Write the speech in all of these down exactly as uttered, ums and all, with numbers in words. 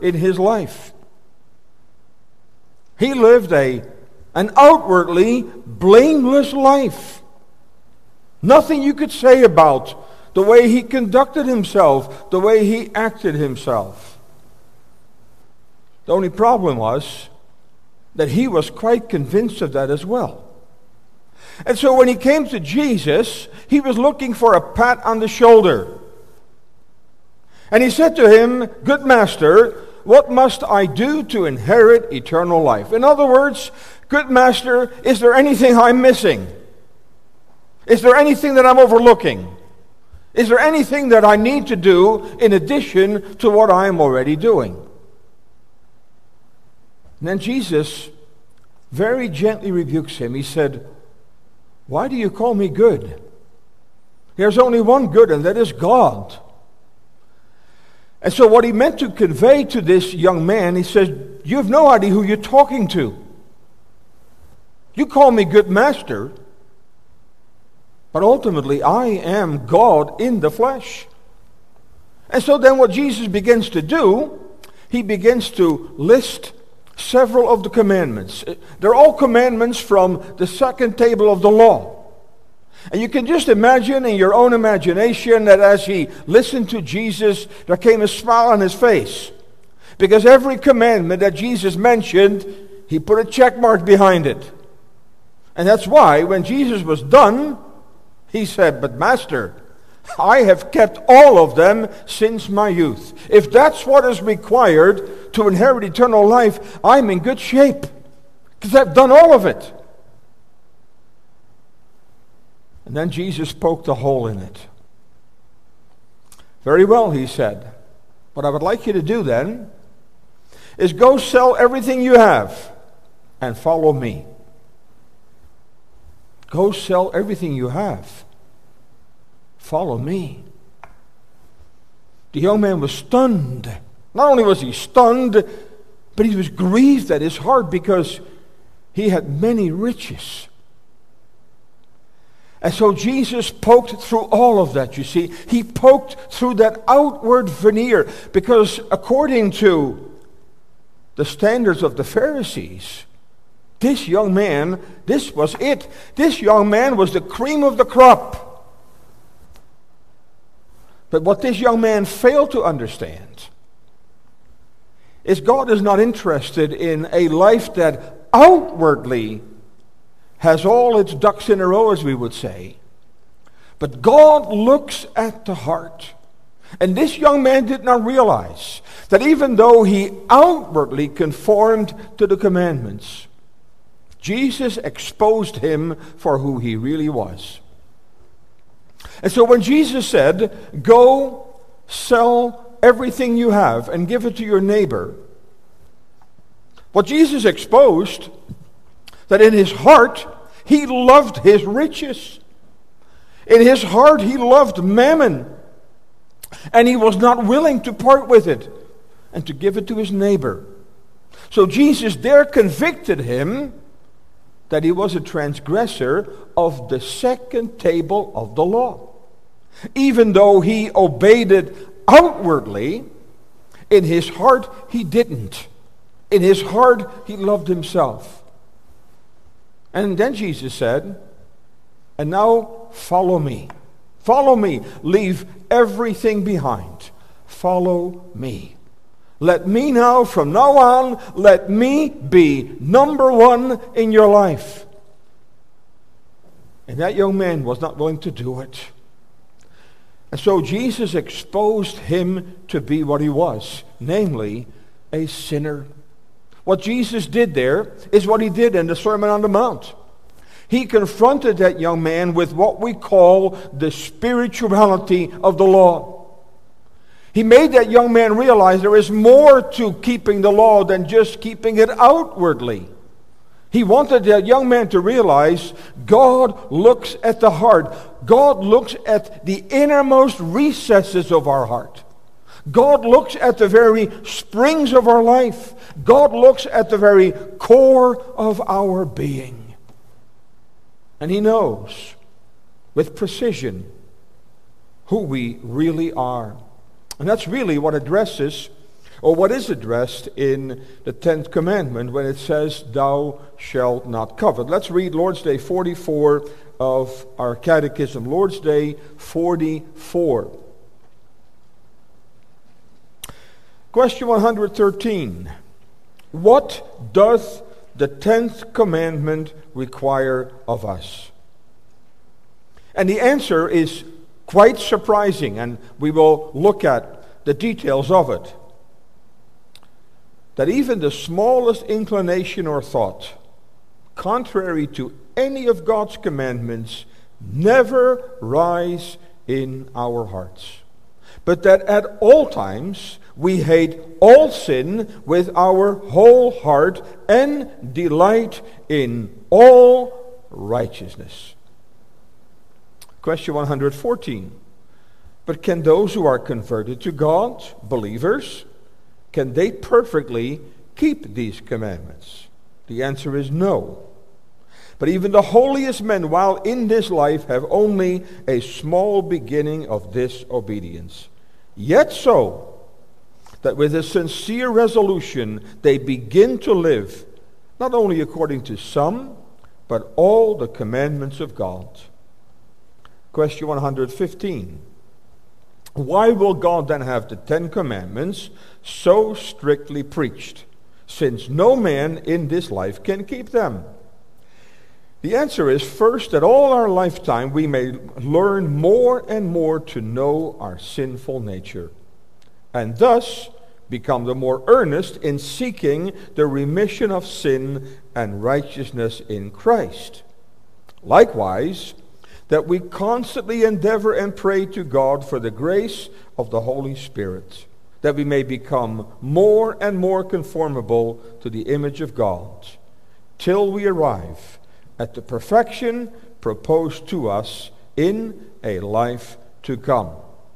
in his life. He lived a, an outwardly blameless life. Nothing you could say about the way he conducted himself, the way he acted himself. The only problem was that he was quite convinced of that as well. And so when he came to Jesus, he was looking for a pat on the shoulder. And he said to him, "Good master, what must I do to inherit eternal life?" In other words, "Good master, is there anything I'm missing? Is there anything that I'm overlooking? Is there anything that I need to do in addition to what I am already doing?" And then Jesus very gently rebukes him. He said, "Why do you call me good? There's only one good, and that is God." And so what he meant to convey to this young man, he says, you have no idea who you're talking to. You call me good master, but ultimately, I am God in the flesh. And so then what Jesus begins to do, he begins to list several of the commandments. They're all commandments from the second table of the law. And you can just imagine in your own imagination that as he listened to Jesus, there came a smile on his face. Because every commandment that Jesus mentioned, he put a check mark behind it. And that's why when Jesus was done, he said, "But Master, I have kept all of them since my youth." If that's what is required to inherit eternal life, I'm in good shape, because I've done all of it. And then Jesus poked a hole in it. "Very well," he said. "What I would like you to do then is go sell everything you have and follow me." Go sell everything you have. Follow me. The young man was stunned. Not only was he stunned, but he was grieved at his heart because he had many riches. And so Jesus poked through all of that, you see. He poked through that outward veneer because according to the standards of the Pharisees, this young man, this was it. This young man was the cream of the crop. But what this young man failed to understand is God is not interested in a life that outwardly has all its ducks in a row, as we would say. But God looks at the heart. And this young man did not realize that even though he outwardly conformed to the commandments, Jesus exposed him for who he really was. And so when Jesus said, "Go sell everything you have and give it to your neighbor," what Jesus exposed, that in his heart he loved his riches. In his heart he loved mammon. And he was not willing to part with it and to give it to his neighbor. So Jesus there convicted him that he was a transgressor of the second table of the law. Even though he obeyed it outwardly, in his heart he didn't. In his heart he loved himself. And then Jesus said, "And now follow me. Follow me. Leave everything behind. Follow me. Let me now, from now on, let me be number one in your life." And that young man was not willing to do it. And so Jesus exposed him to be what he was, namely a sinner. What Jesus did there is what he did in the Sermon on the Mount. He confronted that young man with what we call the spirituality of the law. He made that young man realize there is more to keeping the law than just keeping it outwardly. He wanted that young man to realize God looks at the heart. God looks at the innermost recesses of our heart. God looks at the very springs of our life. God looks at the very core of our being. And he knows with precision who we really are. And that's really what addresses Or what is addressed in the tenth commandment when it says, thou shalt not covet. Let's read Lord's Day forty-four of our catechism. Lord's Day forty-four. Question one hundred thirteen. What doth the tenth commandment require of us? And the answer is quite surprising, and we will look at the details of it. That even the smallest inclination or thought, contrary to any of God's commandments, never rise in our hearts. But that at all times we hate all sin with our whole heart and delight in all righteousness. Question one hundred fourteen. But can those who are converted to God, believers, can they perfectly keep these commandments? The answer is no. But even the holiest men, while in this life, have only a small beginning of this obedience. Yet so, that with a sincere resolution they begin to live, not only according to some, but all the commandments of God. Question one hundred fifteen. Why will God then have the Ten Commandments so strictly preached, since no man in this life can keep them? The answer is, first, that all our lifetime we may learn more and more to know our sinful nature, and thus become the more earnest in seeking the remission of sin and righteousness in Christ. Likewise, that we constantly endeavor and pray to God for the grace of the Holy Spirit, that we may become more and more conformable to the image of God, till we arrive at the perfection proposed to us in a life to come.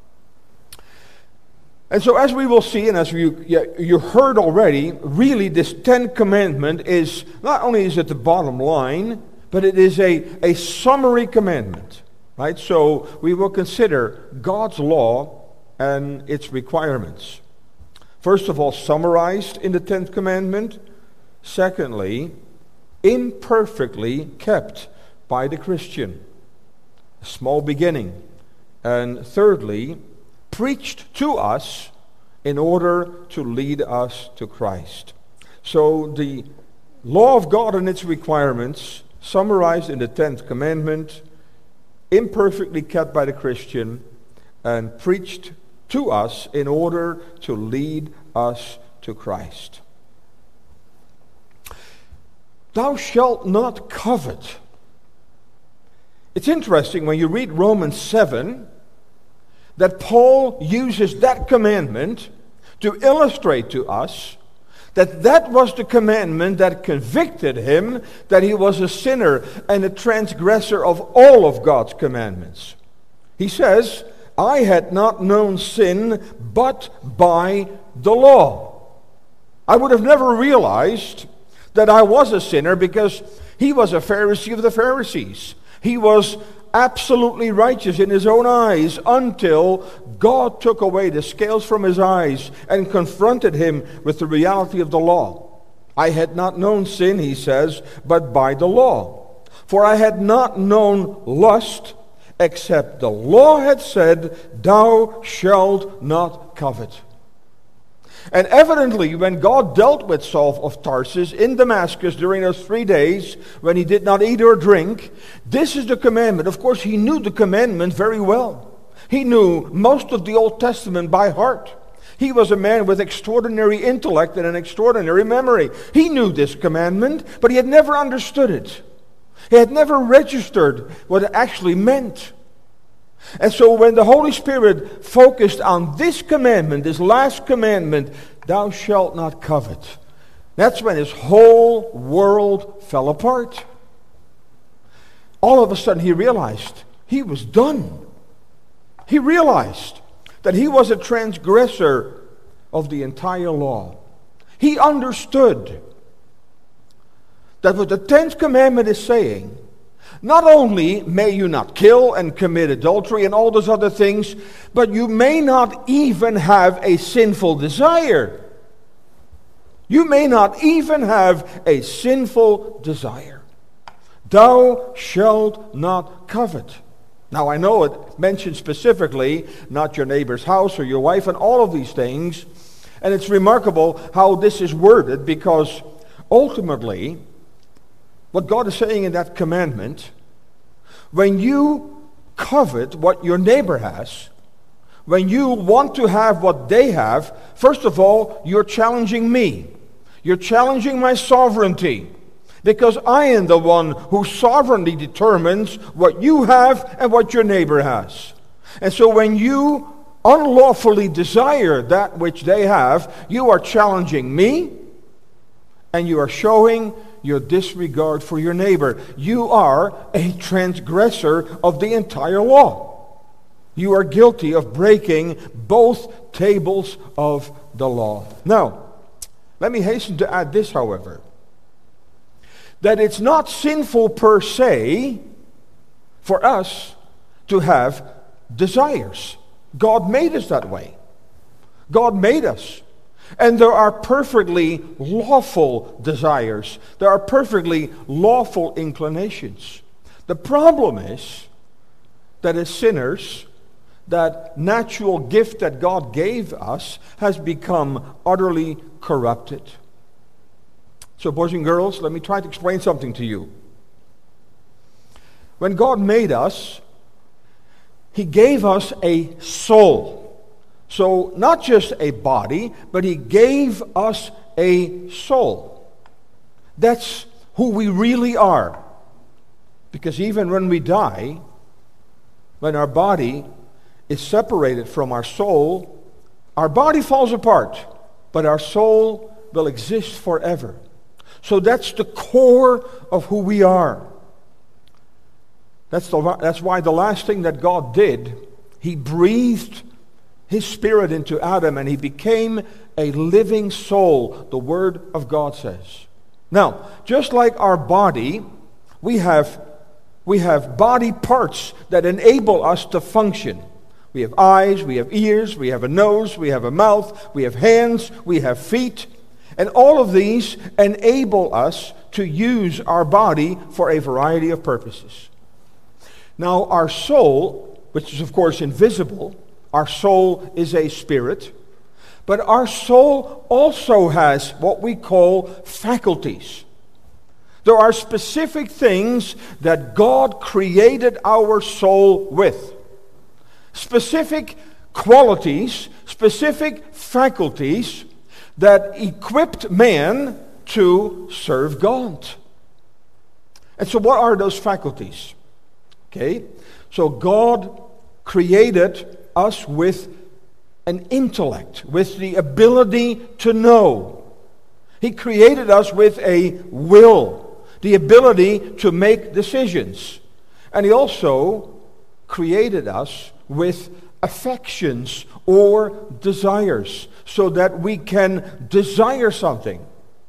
And so, as we will see, and as you, you heard already, really this Ten Commandment is, not only is it the bottom line, but it is a, a summary commandment, right? So we will consider God's law and its requirements. First of all, summarized in the tenth commandment. Secondly, imperfectly kept by the Christian. A small beginning. And thirdly, preached to us in order to lead us to Christ. So the law of God and its requirements, summarized in the tenth commandment, imperfectly kept by the Christian, and preached to us in order to lead us to Christ. Thou shalt not covet. It's interesting when you read Romans seven that Paul uses that commandment to illustrate to us that that was the commandment that convicted him that he was a sinner and a transgressor of all of God's commandments. He says, I had not known sin but by the law. I would have never realized that I was a sinner because he was a Pharisee of the Pharisees. He was absolutely righteous in his own eyes until God took away the scales from his eyes and confronted him with the reality of the law. I had not known sin, he says, but by the law. For I had not known lust, except the law had said, thou shalt not covet. And evidently, when God dealt with Saul of Tarsus in Damascus during those three days when he did not eat or drink, this is the commandment. Of course, he knew the commandment very well. He knew most of the Old Testament by heart. He was a man with extraordinary intellect and an extraordinary memory. He knew this commandment, but he had never understood it. He had never registered what it actually meant. And so when the Holy Spirit focused on this commandment, this last commandment, thou shalt not covet, that's when his whole world fell apart. All of a sudden he realized he was done. He realized that he was a transgressor of the entire law. He understood that what the tenth commandment is saying, not only may you not kill and commit adultery and all those other things, but you may not even have a sinful desire You may not even have a sinful desire. Thou shalt not covet. Now I know it mentions specifically not your neighbor's house or your wife and all of these things. And it's remarkable how this is worded, because ultimately what God is saying in that commandment, when you covet what your neighbor has, when you want to have what they have, first of all, you're challenging me. You're challenging my sovereignty, because I am the one who sovereignly determines what you have and what your neighbor has. And so when you unlawfully desire that which they have, you are challenging me, and you are showing your disregard for your neighbor. You are a transgressor of the entire law. You are guilty of breaking both tables of the law. Now, let me hasten to add this, however, that it's not sinful per se for us to have desires. God made us that way. God made us. And there are perfectly lawful desires. There are perfectly lawful inclinations. The problem is that as sinners, that natural gift that God gave us has become utterly corrupted. So, boys and girls, let me try to explain something to you. When God made us, He gave us a soul. So, not just a body, but He gave us a soul. That's who we really are. Because even when we die, when our body is separated from our soul, our body falls apart, but our soul will exist forever. So that's the core of who we are. That's, the, that's why the last thing that God did, He breathed His Spirit into Adam, and he became a living soul, the Word of God says. Now, just like our body, we have, we have body parts that enable us to function. We have eyes, we have ears, we have a nose, we have a mouth, we have hands, we have feet. And all of these enable us to use our body for a variety of purposes. Now, our soul, which is of course invisible, our soul is a spirit, but our soul also has what we call faculties. There are specific things that God created our soul with. Specific qualities, specific faculties that equipped man to serve God. And so what are those faculties? Okay, so God created us with an intellect, with the ability to know. He created us with a will, the ability to make decisions. And He also created us with affections or desires, so that we can desire something.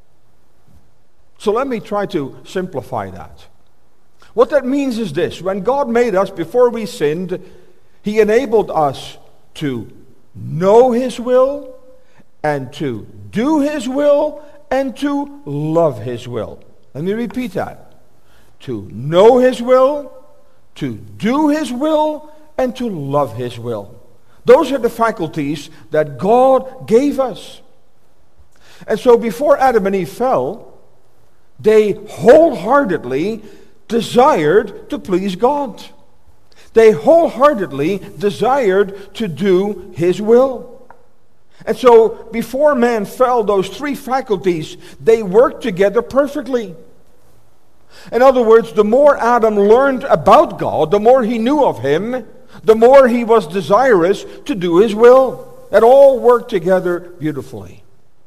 So let me try to simplify that. What that means is this: when God made us before we sinned, He enabled us to know His will, and to do His will, and to love His will. Let me repeat that. To know His will, to do His will, and to love His will. Those are the faculties that God gave us. And so before Adam and Eve fell, they wholeheartedly desired to please God. They wholeheartedly desired to do His will. And so before man fell, those three faculties, they worked together perfectly. In other words, the more Adam learned about God, the more he knew of Him, the more he was desirous to do His will. It all worked together beautifully.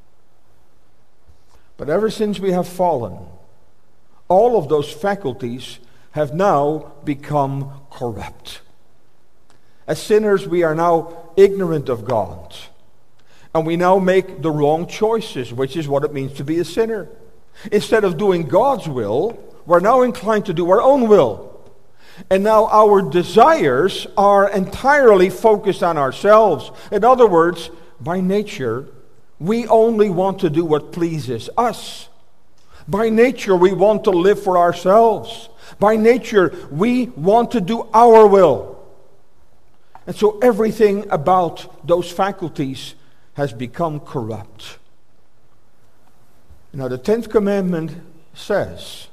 But ever since we have fallen, all of those faculties have now become corrupt. As sinners, we are now ignorant of God. And we now make the wrong choices, which is what it means to be a sinner. Instead of doing God's will, we're now inclined to do our own will. And now our desires are entirely focused on ourselves. In other words, by nature, we only want to do what pleases us. By nature, we want to live for ourselves. By nature, we want to do our will. And so everything about those faculties has become corrupt. Now, the tenth commandment says,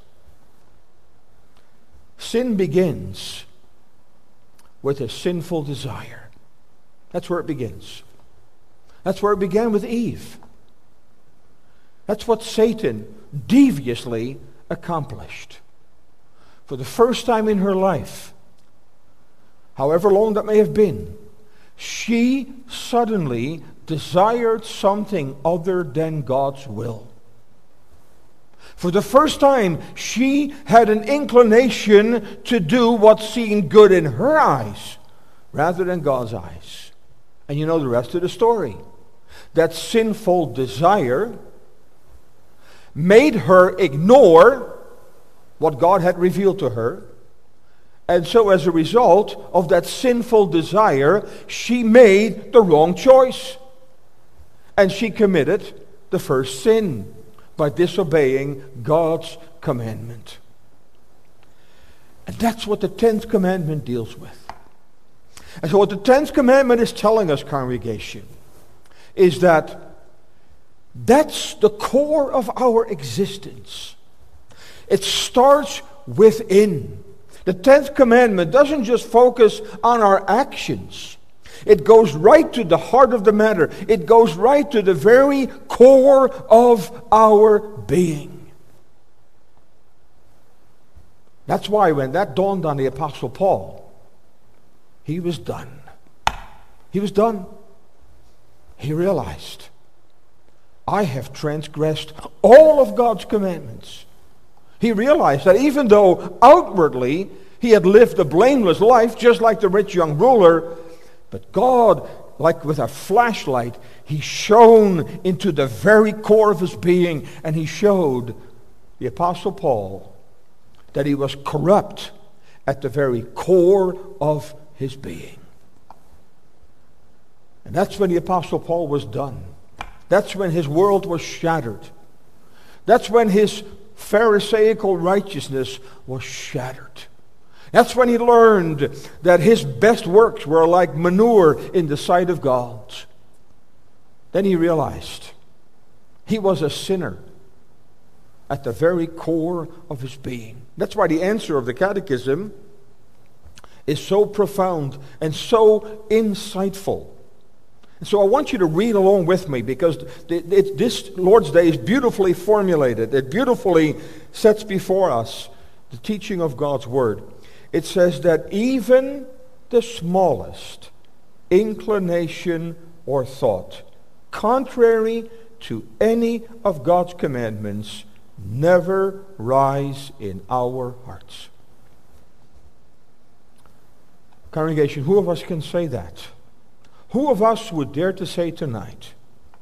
sin begins with a sinful desire. That's where it begins. That's where it began with Eve. That's what Satan deviously accomplished. For the first time in her life, however long that may have been, she suddenly desired something other than God's will. For the first time, she had an inclination to do what seemed good in her eyes rather than God's eyes. And you know the rest of the story. That sinful desire made her ignore what God had revealed to her. And so as a result of that sinful desire, she made the wrong choice. And she committed the first sin by disobeying God's commandment. And that's what the tenth commandment deals with. And so what the tenth commandment is telling us, congregation, is that that's the core of our existence. It starts within. The tenth commandment doesn't just focus on our actions. It goes right to the heart of the matter. It goes right to the very core of our being. That's why when that dawned on the Apostle Paul, he was done. He was done. He realized, I have transgressed all of God's commandments. He realized that even though outwardly he had lived a blameless life, just like the rich young ruler, but God, like with a flashlight, he shone into the very core of his being, and he showed the Apostle Paul that he was corrupt at the very core of his being. And that's when the Apostle Paul was done. That's when his world was shattered. That's when his Pharisaical righteousness was shattered. That's when he learned that his best works were like manure in the sight of God. Then he realized he was a sinner at the very core of his being. That's why the answer of the Catechism is so profound and so insightful. And so I want you to read along with me, because it, it, this Lord's Day is beautifully formulated. It beautifully sets before us the teaching of God's Word. It says that even the smallest inclination or thought, contrary to any of God's commandments, never rise in our hearts. Congregation, who of us can say that? Who of us would dare to say tonight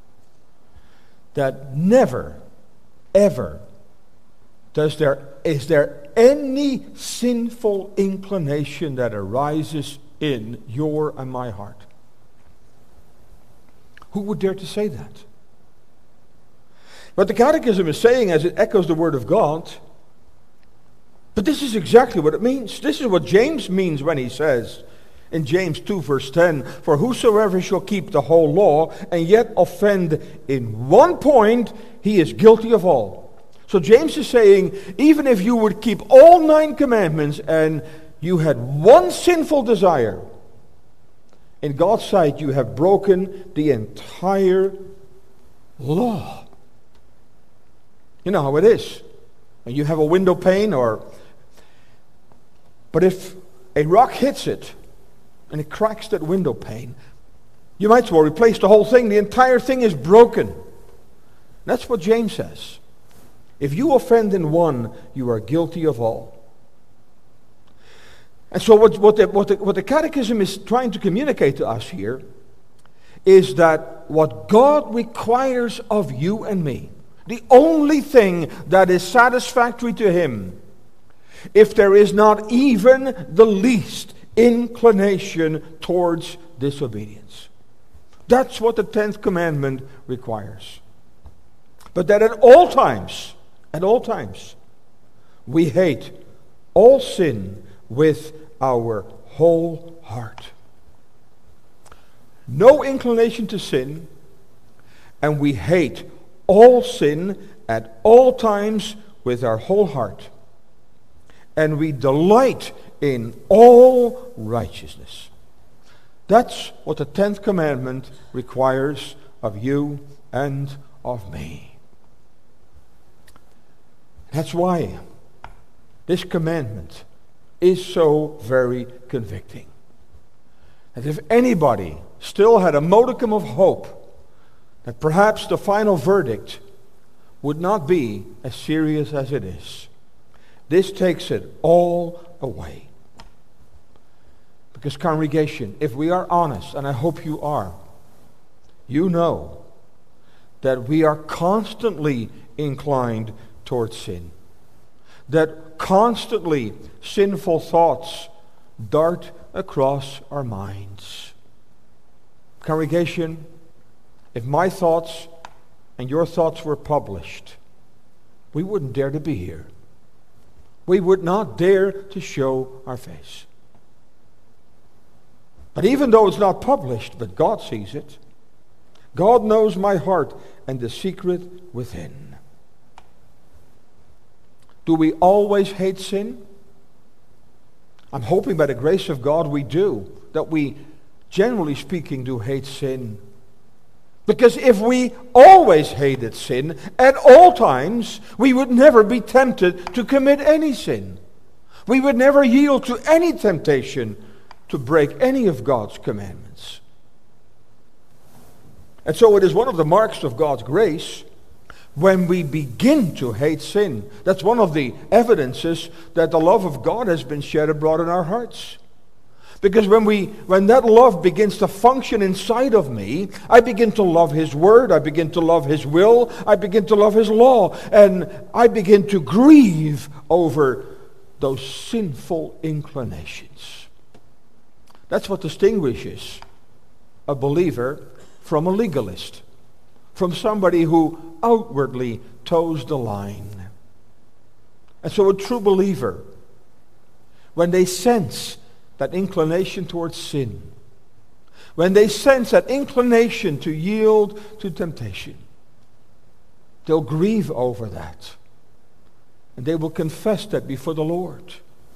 that never, ever does there, is there any sinful inclination that arises in your and my heart? Who would dare to say that? What the Catechism is saying as it echoes the Word of God, but this is exactly what it means. This is what James means when he says, in James two verse ten, for whosoever shall keep the whole law and yet offend in one point, he is guilty of all. So James is saying, even if you would keep all nine commandments and you had one sinful desire, in God's sight you have broken the entire law. You know how it is. When you have a window pane, or but if a rock hits it, and it cracks that window pane, you might as well replace the whole thing. The entire thing is broken. That's what James says. If you offend in one, you are guilty of all. And so what, what, the, what, the, what the Catechism is trying to communicate to us here is that what God requires of you and me, the only thing that is satisfactory to Him, if there is not even the least inclination towards disobedience. That's what the tenth commandment requires. But that at all times, at all times, we hate all sin with our whole heart. No inclination to sin, and we hate all sin at all times with our whole heart. And we delight in all righteousness. That's what the tenth commandment requires of you and of me. That's why this commandment is so very convicting. And if anybody still had a modicum of hope that perhaps the final verdict would not be as serious as it is, this takes it all away. Because congregation, if we are honest, and I hope you are, you know that we are constantly inclined towards sin. That constantly sinful thoughts dart across our minds. Congregation, if my thoughts and your thoughts were published, we wouldn't dare to be here. We would not dare to show our face. But even though it's not published, but God sees it, God knows my heart and the secret within. Do we always hate sin? I'm hoping by the grace of God we do, that we, generally speaking, do hate sin. Because if we always hated sin, at all times, we would never be tempted to commit any sin. We would never yield to any temptation to break any of God's commandments. And so it is one of the marks of God's grace when we begin to hate sin. That's one of the evidences that the love of God has been shed abroad in our hearts. Because when we, when that love begins to function inside of me, I begin to love His Word, I begin to love His will, I begin to love His law, and I begin to grieve over those sinful inclinations. That's what distinguishes a believer from a legalist, from somebody who outwardly toes the line. And so a true believer, when they sense that inclination towards sin, when they sense that inclination to yield to temptation, they'll grieve over that. And they will confess that before the Lord.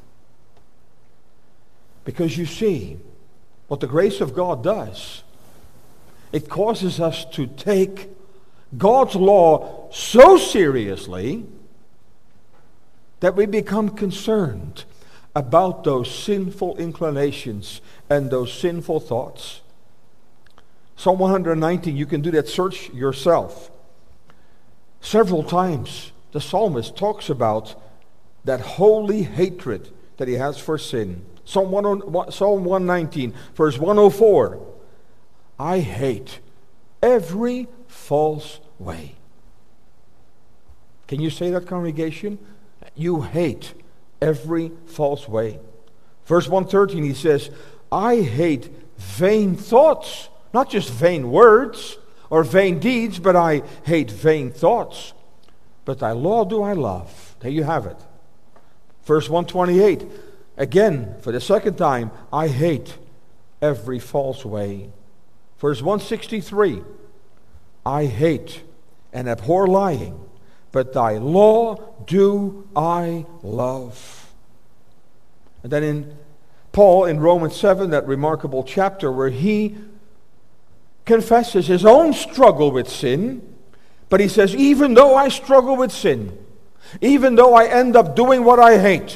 Because you see, what the grace of God does, it causes us to take God's law so seriously that we become concerned about those sinful inclinations and those sinful thoughts. Psalm one nineteen, you can do that search yourself. Several times the psalmist talks about that holy hatred that he has for sin. Psalm one nineteen, verse one oh four. I hate every false way. Can you say that, congregation? You hate every false way. Verse one thirteen, he says, I hate vain thoughts, not just vain words or vain deeds, but I hate vain thoughts. But thy law do I love. There you have it. Verse one twenty-eight, again, for the second time, I hate every false way. Verse one sixty-three, I hate and abhor lying, but thy law do I love. And then in Paul in Romans seven, that remarkable chapter where he confesses his own struggle with sin, but he says, even though I struggle with sin, even though I end up doing what I hate,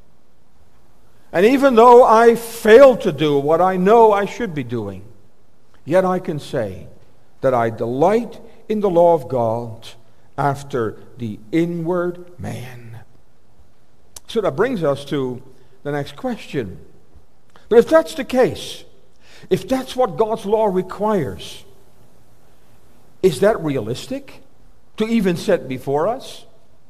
and even though I fail to do what I know I should be doing, yet I can say that I delight in the law of God after the inward man. So that brings us to the next question. But if that's the case, if that's what God's law requires, is that realistic to even set before us?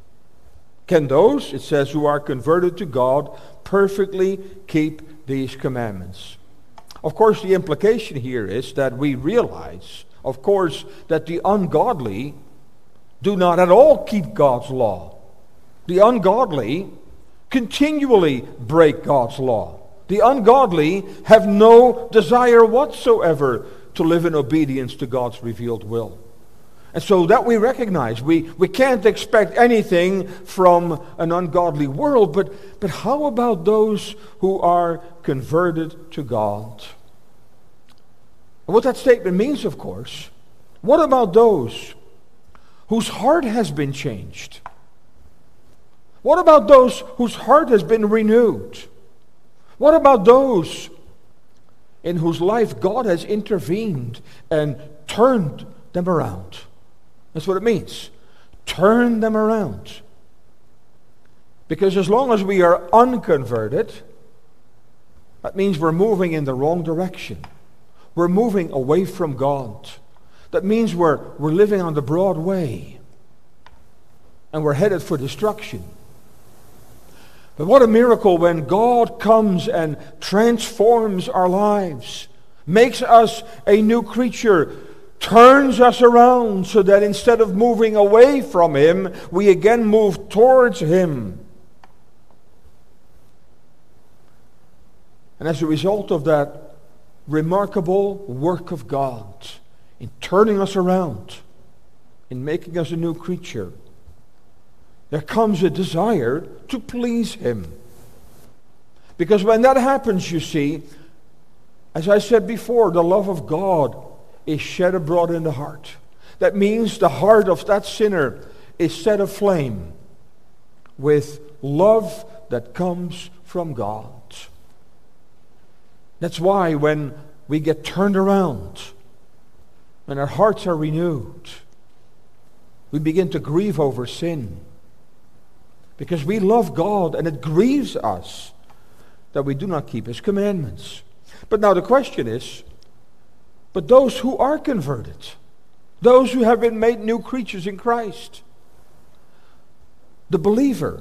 Can those, it says, who are converted to God perfectly keep these commandments? Of course, the implication here is that we realize, of course, that the ungodly do not at all keep God's law. The ungodly continually break God's law. The ungodly have no desire whatsoever to live in obedience to God's revealed will. And so that we recognize, we, we can't expect anything from an ungodly world, but, but how about those who are converted to God? And what that statement means, of course, what about those whose heart has been changed? What about those whose heart has been renewed? What about those in whose life God has intervened and turned them around? That's what it means. Turn them around. Because as long as we are unconverted, that means we're moving in the wrong direction. We're moving away from God. That means we're, we're living on the broad way. And we're headed for destruction. But what a miracle when God comes and transforms our lives, makes us a new creature, turns us around so that instead of moving away from Him, we again move towards Him. And as a result of that remarkable work of God in turning us around, in making us a new creature, there comes a desire to please Him. Because when that happens, you see, as I said before, the love of God is shed abroad in the heart. That means the heart of that sinner is set aflame with love that comes from God. That's why when we get turned around, when our hearts are renewed, we begin to grieve over sin. Because we love God and it grieves us that we do not keep His commandments. But now the question is, but those who are converted, those who have been made new creatures in Christ, the believer,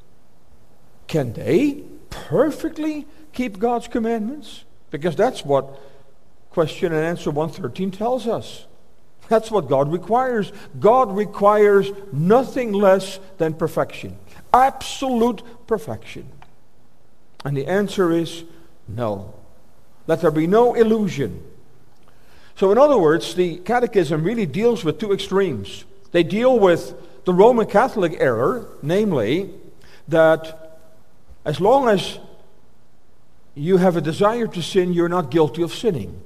can they perfectly keep God's commandments? Because that's what question and answer one thirteen tells us. That's what God requires. God requires nothing less than perfection. Absolute perfection. And the answer is no. Let there be no illusion. So in other words, the Catechism really deals with two extremes. They deal with the Roman Catholic error, namely that as long as you have a desire to sin, you're not guilty of sinning.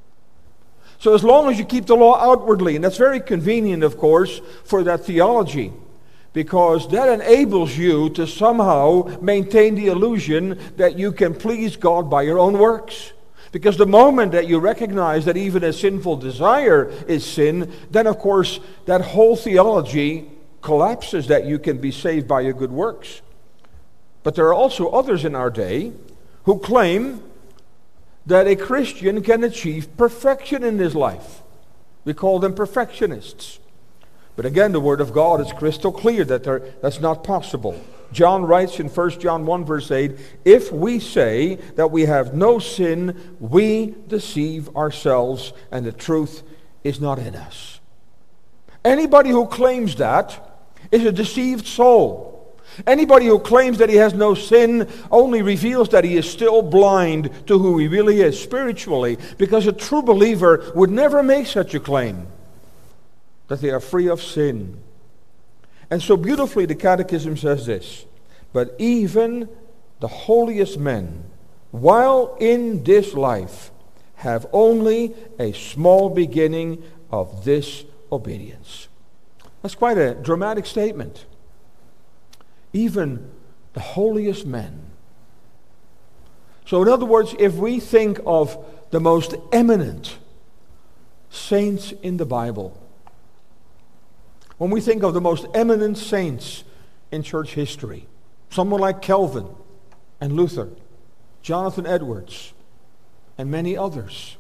So as long as you keep the law outwardly, and that's very convenient, of course, for that theology, because that enables you to somehow maintain the illusion that you can please God by your own works. Because the moment that you recognize that even a sinful desire is sin, then of course that whole theology collapses, that you can be saved by your good works. But there are also others in our day who claim that a Christian can achieve perfection in his life. We call them perfectionists. But again, the Word of God is crystal clear that there, that's not possible. John writes in First John one verse eight, if we say that we have no sin, we deceive ourselves and the truth is not in us. Anybody who claims that is a deceived soul. Anybody who claims that he has no sin only reveals that he is still blind to who he really is spiritually, because a true believer would never make such a claim, that they are free of sin. And so beautifully the Catechism says this, but even the holiest men, while in this life, have only a small beginning of this obedience. That's quite a dramatic statement. Even the holiest men. So in other words, if we think of the most eminent saints in the Bible, when we think of the most eminent saints in church history, someone like Calvin and Luther, Jonathan Edwards, and many others,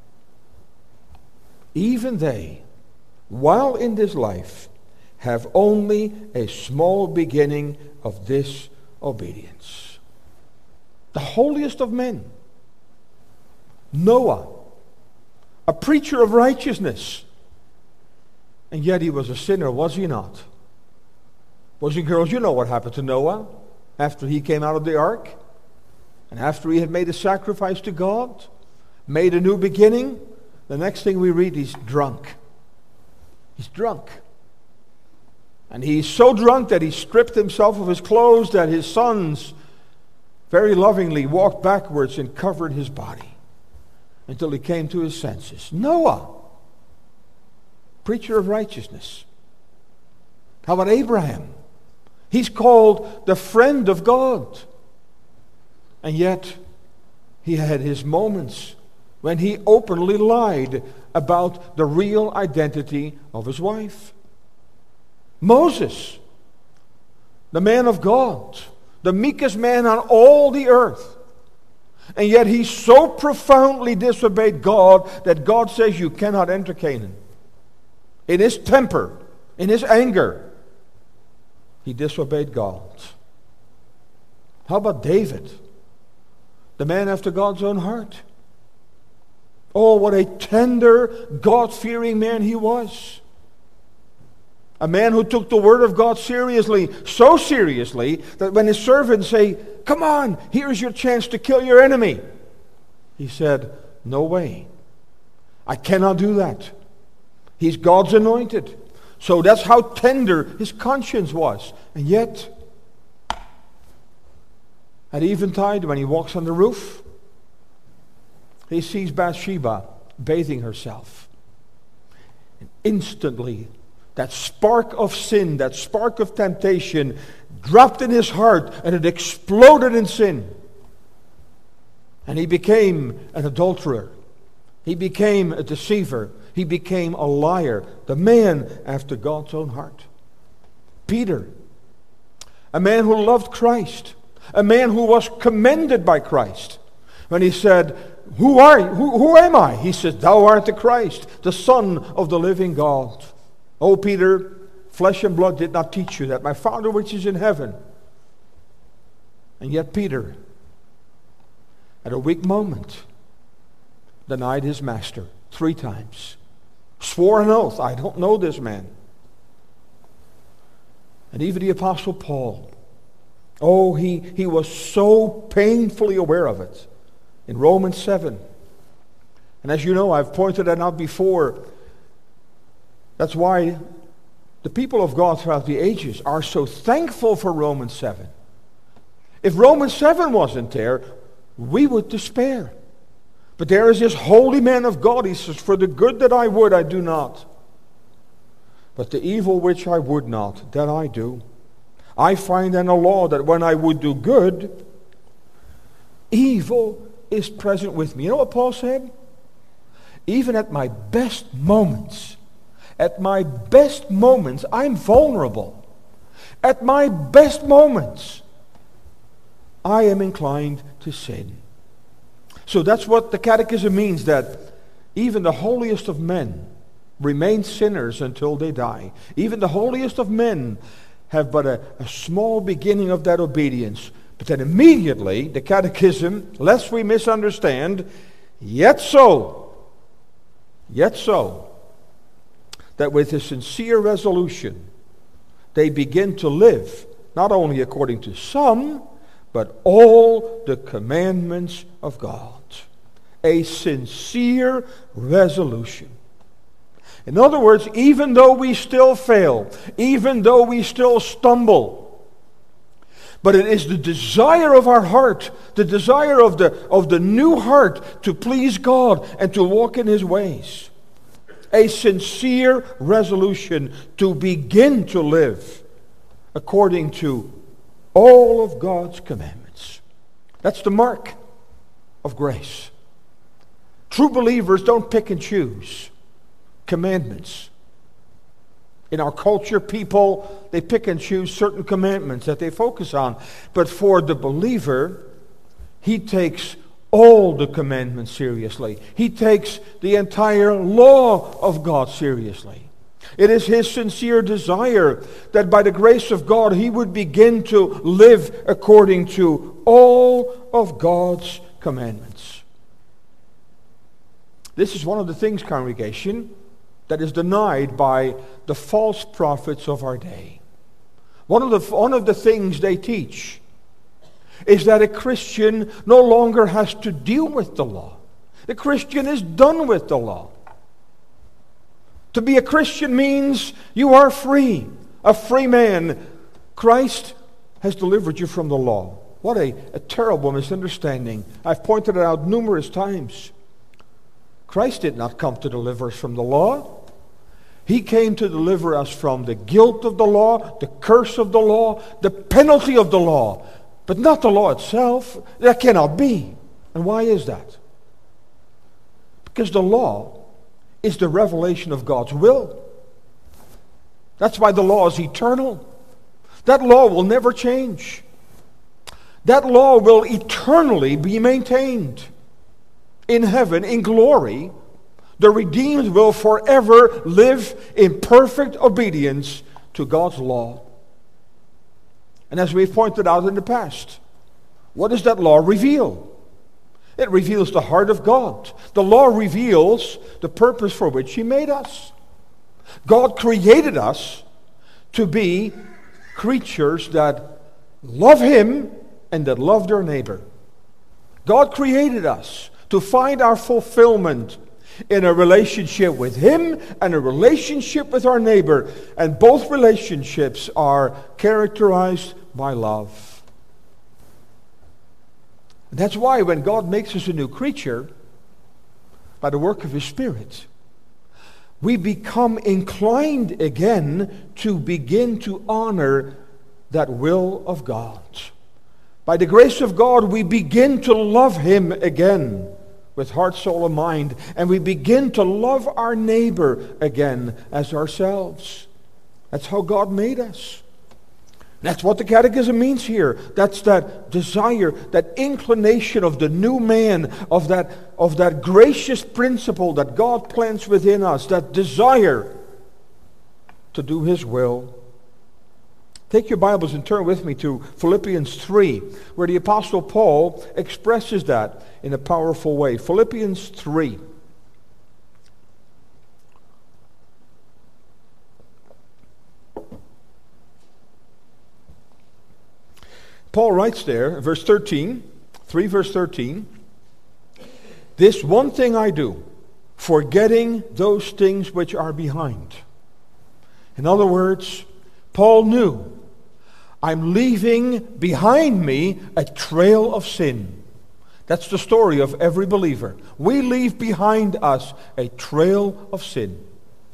even they, while in this life, have only a small beginning of this obedience. The holiest of men. Noah, a preacher of righteousness. And yet he was a sinner, was he not? Boys and girls, you know what happened to Noah after he came out of the ark. And after he had made a sacrifice to God, made a new beginning, the next thing we read, he's drunk. He's drunk. And he's so drunk that he stripped himself of his clothes, that his sons very lovingly walked backwards and covered his body until he came to his senses. Noah, preacher of righteousness. How about Abraham? He's called the friend of God. And yet, he had his moments when he openly lied about the real identity of his wife. Moses, the man of God, the meekest man on all the earth. And yet he so profoundly disobeyed God that God says you cannot enter Canaan. In his temper, in his anger, he disobeyed God. How about David, the man after God's own heart? Oh, what a tender, God-fearing man he was. A man who took the word of God seriously, so seriously that when his servants say, come on, here's your chance to kill your enemy, he said, no way. I cannot do that. He's God's anointed. So that's how tender his conscience was. And yet, at eventide, when he walks on the roof, he sees Bathsheba bathing herself. And instantly, that spark of sin, that spark of temptation dropped in his heart and it exploded in sin. And he became an adulterer. He became a deceiver. He became a liar. The man after God's own heart. Peter, a man who loved Christ. A man who was commended by Christ. When he said, Who are you? Who, who am I? He says, thou art the Christ, the Son of the living God. Oh, Peter, flesh and blood did not teach you that. My Father which is in heaven. And yet Peter, at a weak moment, denied his master three times. Swore an oath, I don't know this man. And even the Apostle Paul, oh, he, he was so painfully aware of it. In Romans seven. And as you know, I've pointed that out before. That's why the people of God throughout the ages are so thankful for Romans seven. If Romans seven wasn't there, we would despair. But there is this holy man of God. He says, for the good that I would, I do not. But the evil which I would not, that I do. I find in a law that when I would do good, evil is present with me. You know what Paul said? Even at my best moments, at my best moments, I'm vulnerable. At my best moments, I am inclined to sin. So that's what the Catechism means, that even the holiest of men remain sinners until they die. Even the holiest of men have but a, a small beginning of that obedience. But then immediately, the Catechism, lest we misunderstand, yet so, yet so, that with a sincere resolution, they begin to live, not only according to some, but all the commandments of God. A sincere resolution. In other words, even though we still fail, even though we still stumble, but it is the desire of our heart, the desire of the, of the new heart to please God and to walk in His ways. A sincere resolution to begin to live according to all of God's commandments. That's the mark of grace. True believers don't pick and choose commandments. In our culture, people, they pick and choose certain commandments that they focus on. But for the believer, he takes all the commandments seriously. He takes the entire law of God seriously. It is his sincere desire that by the grace of God, he would begin to live according to all of God's commandments. This is one of the things, congregation, that is denied by the false prophets of our day. One of the, one of the things they teach is that a Christian no longer has to deal with the law. The Christian is done with the law. To be a Christian means you are free, a free man. Christ has delivered you from the law. What a, a terrible misunderstanding. I've pointed it out numerous times. Christ did not come to deliver us from the law. He came to deliver us from the guilt of the law, the curse of the law, the penalty of the law, but not the law itself. That cannot be. And why is that? Because the law is the revelation of God's will. That's why the law is eternal. That law will never change. That law will eternally be maintained. In heaven, in glory, the redeemed will forever live in perfect obedience to God's law. And as we've pointed out in the past, what does that law reveal? It reveals the heart of God. The law reveals the purpose for which He made us. God created us to be creatures that love Him and that love their neighbor. God created us to find our fulfillment in a relationship with Him and a relationship with our neighbor. And both relationships are characterized by love. And that's why when God makes us a new creature, by the work of His Spirit, we become inclined again to begin to honor that will of God. By the grace of God, we begin to love Him again with heart, soul, and mind, and we begin to love our neighbor again as ourselves. That's how God made us. That's what the Catechism means here. That's that desire, that inclination of the new man, of that, of that gracious principle that God plants within us, that desire to do His will. Take your Bibles and turn with me to Philippians three, where the Apostle Paul expresses that in a powerful way. Philippians three. Paul writes there, verse thirteen, three verse thirteen, "This one thing I do, forgetting those things which are behind." In other words, Paul knew, I'm leaving behind me a trail of sin. That's the story of every believer. We leave behind us a trail of sin.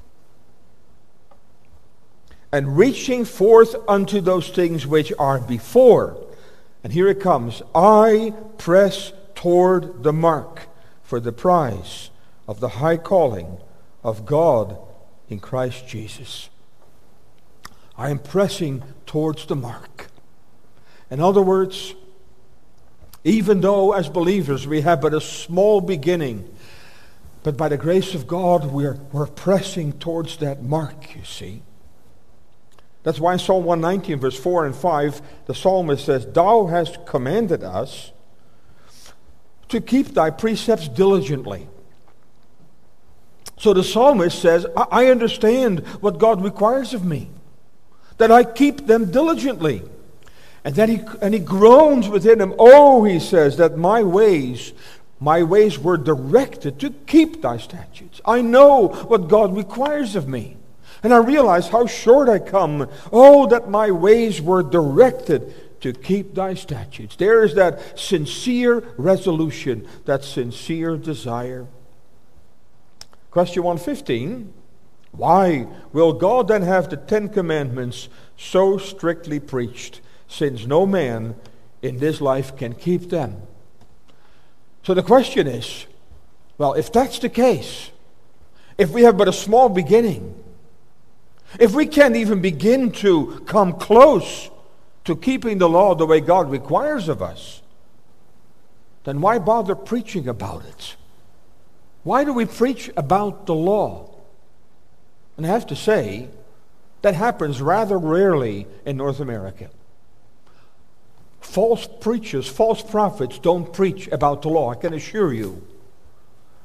And reaching forth unto those things which are before. And here it comes. I press toward the mark for the prize of the high calling of God in Christ Jesus. I am pressing towards the mark. In other words, even though as believers we have but a small beginning, but by the grace of God we're, we're pressing towards that mark, you see. That's why in Psalm one nineteen, verse four and five, the psalmist says, Thou hast commanded us to keep Thy precepts diligently. So the psalmist says, I, I understand what God requires of me, that I keep them diligently. And then he, and he groans within him, oh, he says, that my ways, my ways were directed to keep Thy statutes. I know what God requires of me. And I realize how short I come. Oh, that my ways were directed to keep Thy statutes. There is that sincere resolution, that sincere desire. Question one fifteen. Why will God then have the Ten Commandments so strictly preached, since no man in this life can keep them? So the question is, well, if that's the case, if we have but a small beginning, if we can't even begin to come close to keeping the law the way God requires of us, then why bother preaching about it? Why do we preach about the law? And I have to say, that happens rather rarely in North America. False preachers, false prophets don't preach about the law, I can assure you.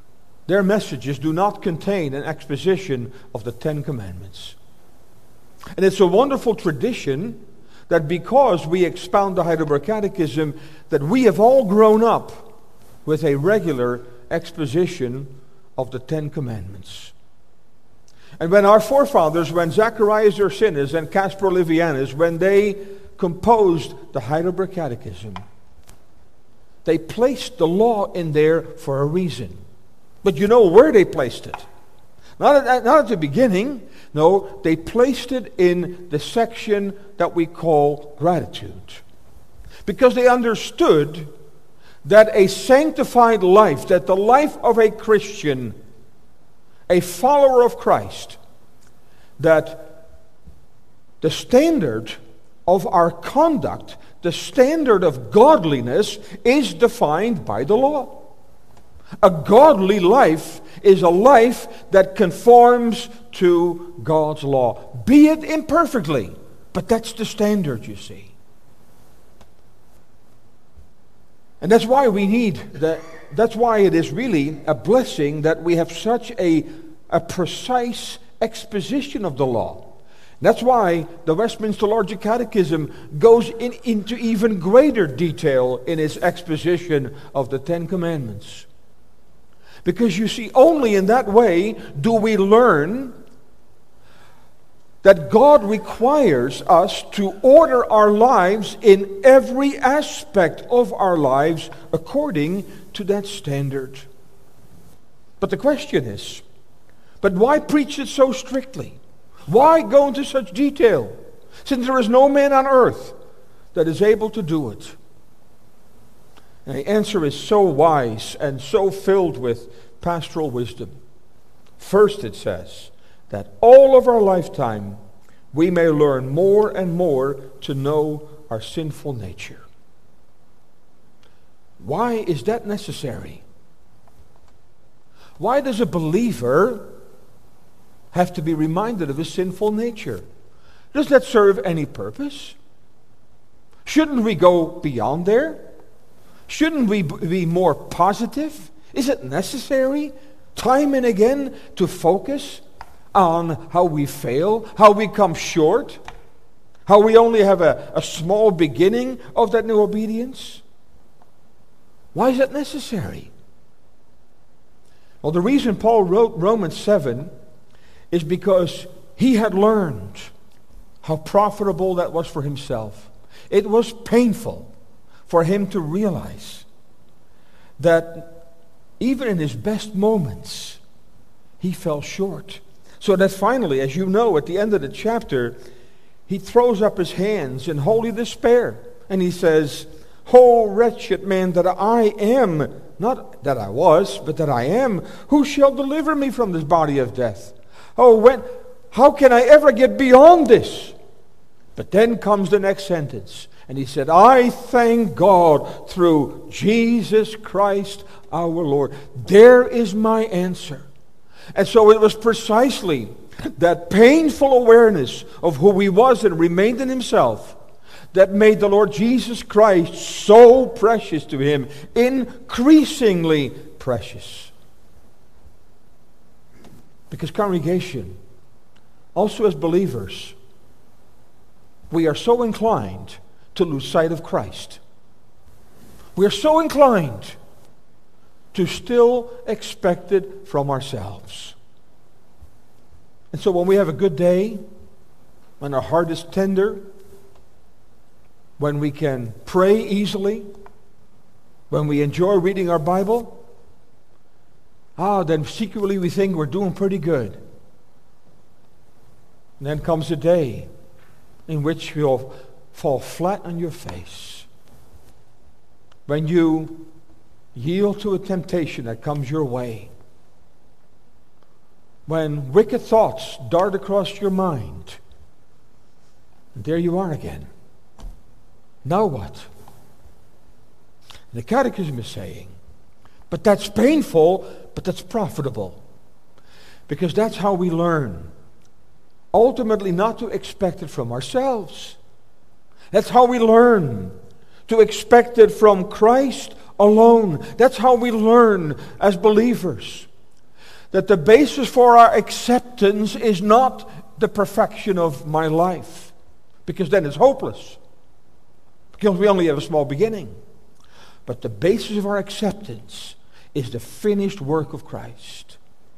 their messages do not contain an exposition of the Ten Commandments. And it's a wonderful tradition that because we expound the Heidelberg Catechism, that we have all grown up with a regular exposition of the Ten Commandments. And when our forefathers, when Zacharias Ursinus and Caspar Olevianus, when they composed the Heidelberg Catechism, they placed the law in there for a reason. But you know where they placed it. Not at, not at the beginning. No, they placed it in the section that we call gratitude. Because they understood that a sanctified life, that the life of a Christian, a follower of Christ, that the standard of our conduct, the standard of godliness, is defined by the law. A godly life is a life that conforms to God's law, be it imperfectly, but that's the standard, you see. And that's why we need that. That's why it is really a blessing that we have such a, a precise exposition of the law. That's why the Westminster Larger Catechism goes in, into even greater detail in its exposition of the Ten Commandments. Because you see, only in that way do we learn that God requires us to order our lives in every aspect of our lives according to that standard. But the question is, but why preach it so strictly? Why go into such detail, since there is no man on earth that is able to do it? And the answer is so wise and so filled with pastoral wisdom. First, it says that all of our lifetime we may learn more and more to know our sinful nature. Why is that necessary? Why does a believer have to be reminded of his sinful nature? Does that serve any purpose? Shouldn't we go beyond there? Shouldn't we be more positive? Is it necessary time and again to focus on how we fail, how we come short, how we only have a, a small beginning of that new obedience? Why is that necessary? Well, the reason Paul wrote Romans seven is because he had learned how profitable that was for himself. It was painful for him to realize that even in his best moments, he fell short. So that finally, as you know, at the end of the chapter, he throws up his hands in holy despair. And he says, "Oh, wretched man that I am," not that I was, but that I am, "who shall deliver me from this body of death? Oh, when, how can I ever get beyond this?" But then comes the next sentence. And he said, "I thank God through Jesus Christ our Lord." There is my answer. And so it was precisely that painful awareness of who he was and remained in himself that made the Lord Jesus Christ so precious to him, increasingly precious. Because congregation, also as believers, we are so inclined to lose sight of Christ. We are so inclined to still expect it from ourselves. And so when we have a good day, when our heart is tender, when we can pray easily, when we enjoy reading our Bible, ah, then secretly we think we're doing pretty good. And then comes a day in which you'll fall flat on your face. When you yield to a temptation that comes your way. When wicked thoughts dart across your mind. And there you are again. Now what? The Catechism is saying, but that's painful, but that's profitable. Because that's how we learn. Ultimately not to expect it from ourselves. That's how we learn to expect it from Christ alone. That's how we learn as believers that the basis for our acceptance is not the perfection of my life, because then it's hopeless, because we only have a small beginning. But the basis of our acceptance is the finished work of Christ.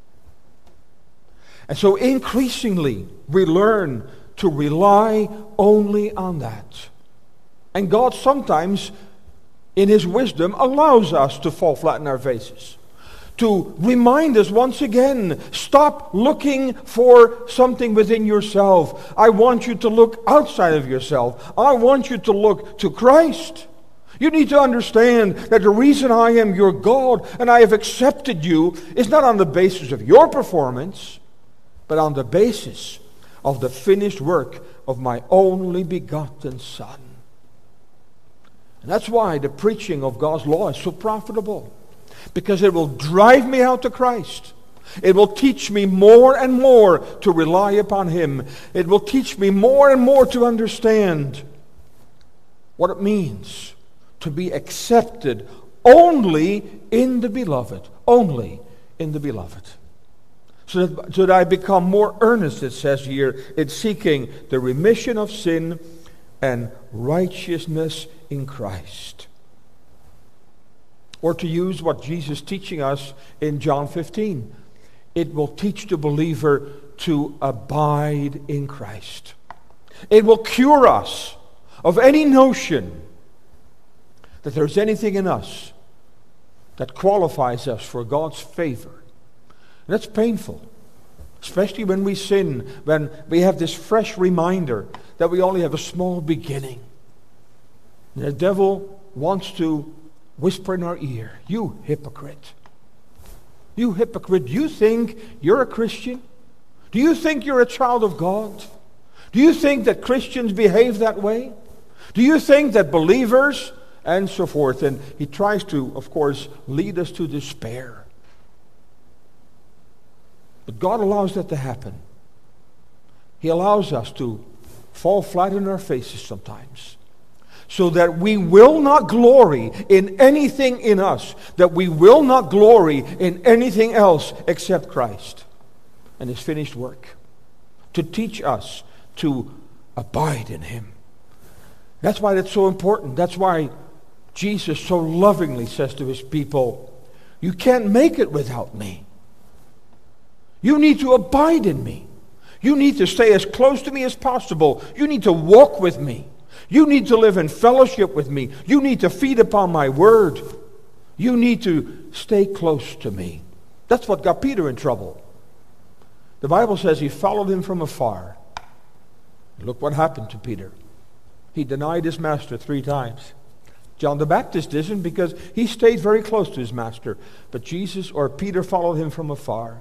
And so increasingly we learn to rely only on that. And God sometimes, in His wisdom, allows us to fall flat in our faces, to remind us once again, stop looking for something within yourself. I want you to look outside of yourself. I want you to look to Christ. You need to understand that the reason I am your God and I have accepted you is not on the basis of your performance, but on the basis of the finished work of my only begotten Son. And that's why the preaching of God's law is so profitable, because it will drive me out to Christ. It will teach me more and more to rely upon Him. It will teach me more and more to understand what it means to be accepted only in the Beloved. Only in the Beloved. So that, so that I become more earnest, it says here, in seeking the remission of sin and righteousness in Christ. Or to use what Jesus is teaching us in John fifteen, it will teach the believer to abide in Christ. It will cure us of any notion that there's anything in us that qualifies us for God's favor. And that's painful, especially when we sin, when we have this fresh reminder that we only have a small beginning. And the devil wants to whisper in our ear, you hypocrite. You hypocrite, do you think you're a Christian? Do you think you're a child of God? Do you think that Christians behave that way? Do you think that believers, and so forth? And he tries to, of course, lead us to despair. But God allows that to happen. He allows us to fall flat on our faces sometimes, so that we will not glory in anything in us, that we will not glory in anything else except Christ and His finished work, to teach us to abide in Him. That's why that's so important. That's why Jesus so lovingly says to His people, you can't make it without me. You need to abide in me. You need to stay as close to me as possible. You need to walk with me. You need to live in fellowship with me. You need to feed upon my word. You need to stay close to me. That's what got Peter in trouble. The Bible says he followed him from afar. Look what happened to Peter. He denied his master three times. John the Baptist didn't, because he stayed very close to his master. But Jesus or Peter followed him from afar.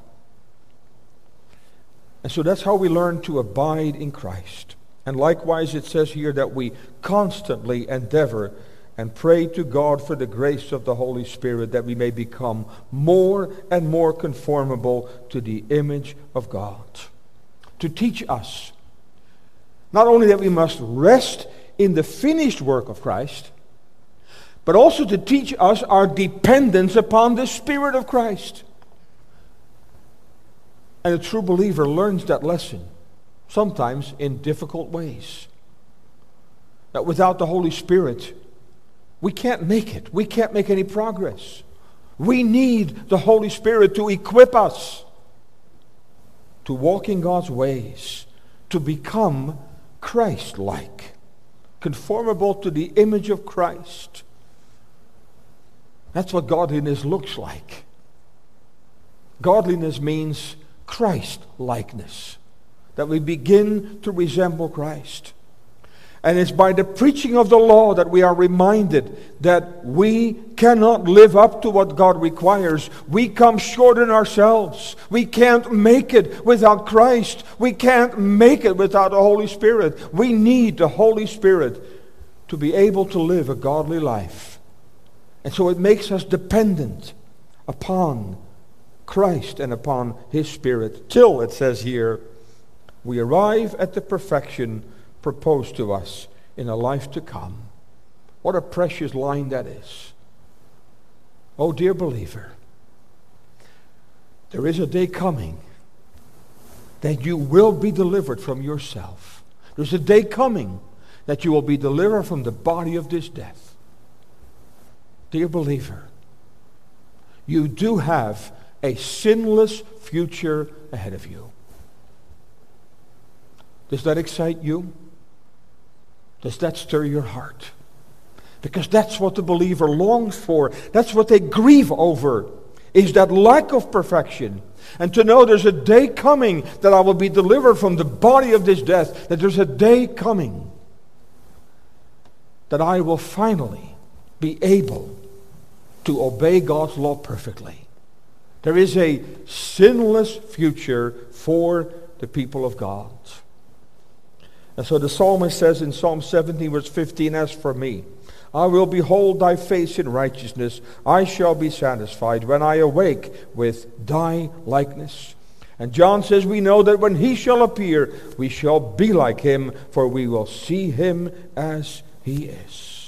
And so that's how we learn to abide in Christ. And likewise it says here that we constantly endeavor and pray to God for the grace of the Holy Spirit, that we may become more and more conformable to the image of God. To teach us not only that we must rest in the finished work of Christ, but also to teach us our dependence upon the Spirit of Christ. And a true believer learns that lesson, sometimes in difficult ways. That without the Holy Spirit, we can't make it. We can't make any progress. We need the Holy Spirit to equip us to walk in God's ways, to become Christ-like, conformable to the image of Christ. That's what godliness looks like. Godliness means Christ-likeness, that we begin to resemble Christ. And it's by the preaching of the law that we are reminded that we cannot live up to what God requires. We come short in ourselves. We can't make it without Christ. We can't make it without the Holy Spirit. We need the Holy Spirit to be able to live a godly life. And so it makes us dependent upon Christ and upon His Spirit, till, it says here, we arrive at the perfection proposed to us in a life to come. What a precious line that is. Oh, dear believer, There is a day coming that you will be delivered from yourself. There's a day coming that you will be delivered from the body of this death. Dear believer, you do have a sinless future ahead of you. Does that excite you? Does that stir your heart? Because that's what the believer longs for. That's what they grieve over, is that lack of perfection. And to know there's a day coming that I will be delivered from the body of this death. That there's a day coming that I will finally be able to obey God's law perfectly. There is a sinless future for the people of God. And so the psalmist says in Psalm seventeen verse fifteen, as for me, I will behold thy face in righteousness. I shall be satisfied when I awake with thy likeness. And John says, we know that when he shall appear, we shall be like him, for we will see him as he is.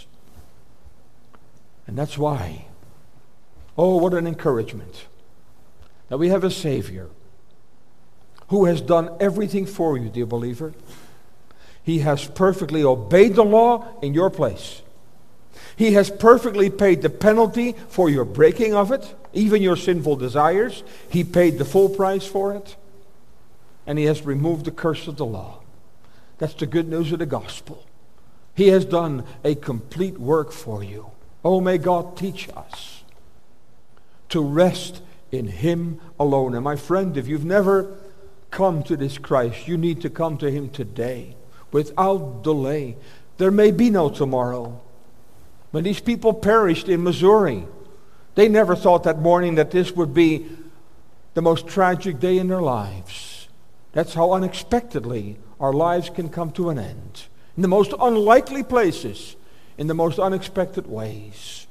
And that's why, oh, what an encouragement, that we have a Savior who has done everything for you, dear believer. He has perfectly obeyed the law in your place. He has perfectly paid the penalty for your breaking of it, even your sinful desires. He paid the full price for it. And he has removed the curse of the law. That's the good news of the gospel. He has done a complete work for you. Oh, may God teach us to rest in him alone. And my friend, if you've never come to this Christ, you need to come to him today without delay. There may be no tomorrow. When these people perished in Missouri, they never thought that morning that this would be the most tragic day in their lives. That's how unexpectedly our lives can come to an end. In the most unlikely places, in the most unexpected ways.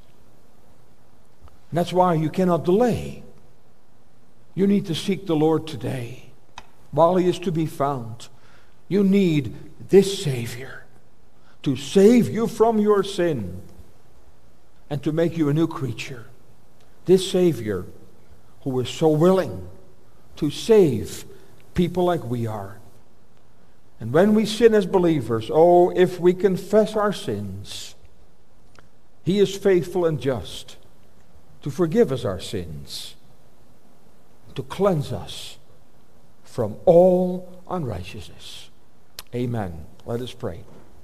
And that's why you cannot delay. You need to seek the Lord today while he is to be found. You need this Savior to save you from your sin and to make you a new creature. This Savior who is so willing to save people like we are. And when we sin as believers, oh, if we confess our sins, he is faithful and just to forgive us our sins, to cleanse us from all unrighteousness. Amen. Let us pray.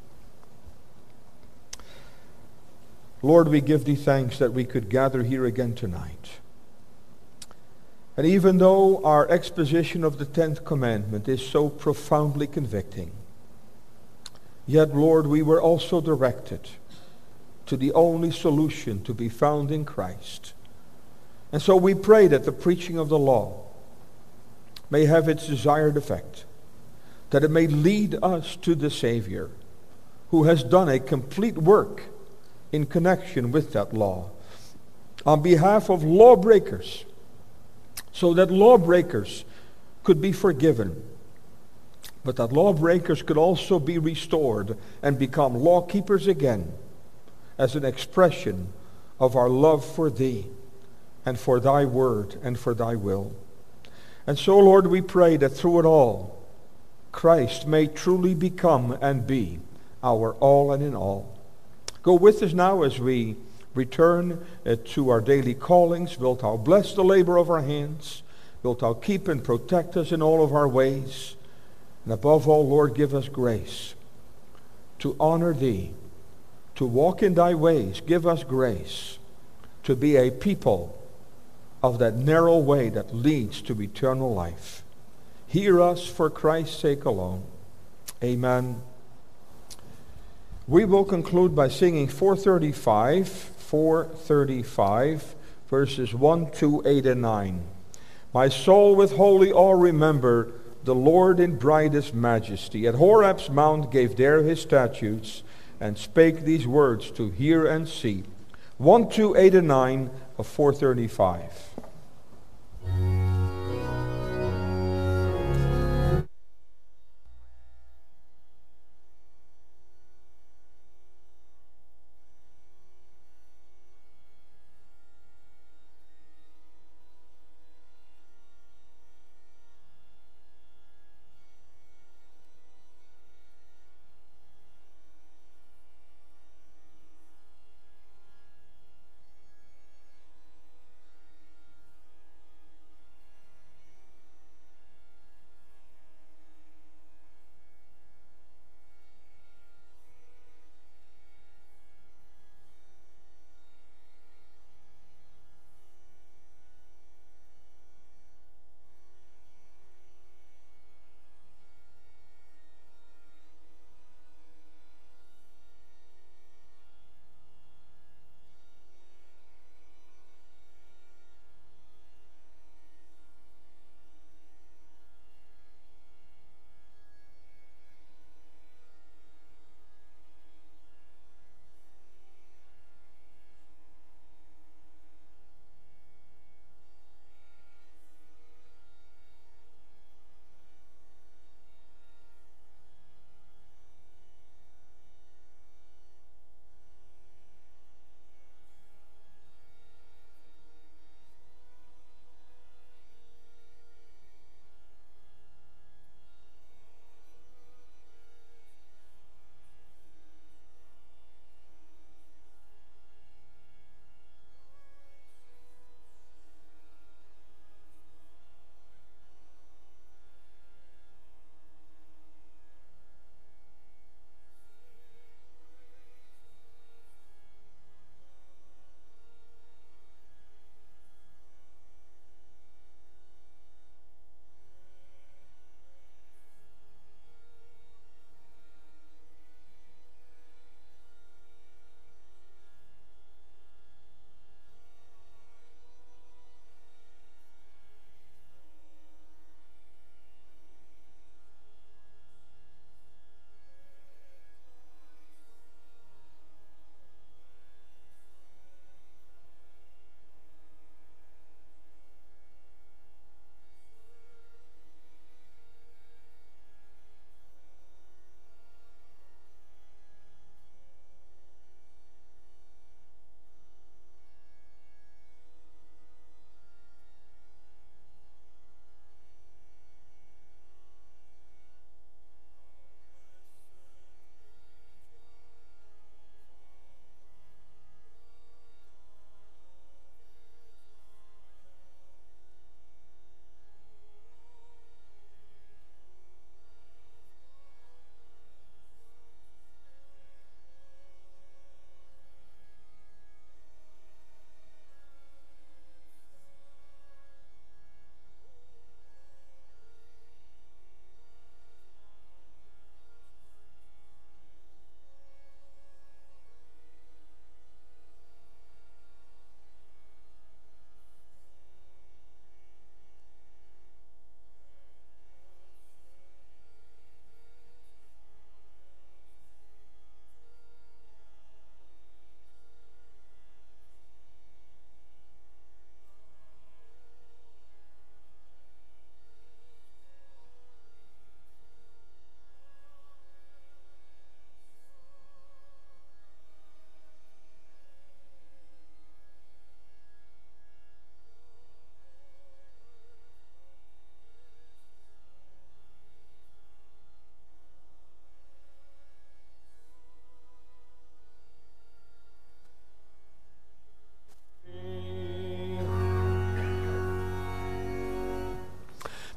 Lord, we give thee thanks that we could gather here again tonight. And even though our exposition of the tenth commandment is so profoundly convicting, yet, Lord, we were also directed to the only solution to be found in Christ. And so we pray that the preaching of the law may have its desired effect, that it may lead us to the Savior who has done a complete work in connection with that law on behalf of lawbreakers, so that lawbreakers could be forgiven, but that lawbreakers could also be restored and become lawkeepers again as an expression of our love for thee and for thy word and for thy will. And so, Lord, we pray that through it all, Christ may truly become and be our all and in all. Go with us now as we return uh, to our daily callings. Wilt thou bless the labor of our hands? Wilt thou keep and protect us in all of our ways? And above all, Lord, give us grace to honor thee, to walk in thy ways. Give us grace to be a people of that narrow way that leads to eternal life. Hear us for Christ's sake alone. Amen. We will conclude by singing four thirty-five, four thirty-five, verses one, two, eight, and nine. My soul with holy awe remember the Lord in brightest majesty. At Horeb's mount gave there his statutes, and spake these words to hear and see. one, two, eight, and nine of four thirty-five.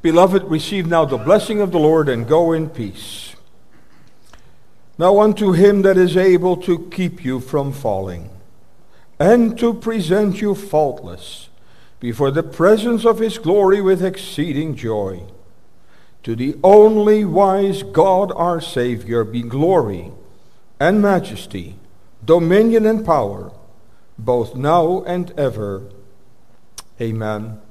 Beloved, receive now the blessing of the Lord and go in peace. Now unto him that is able to keep you from falling, and to present you faultless before the presence of his glory with exceeding joy. To the only wise God our Savior be glory and majesty, dominion and power, both now and ever. Amen.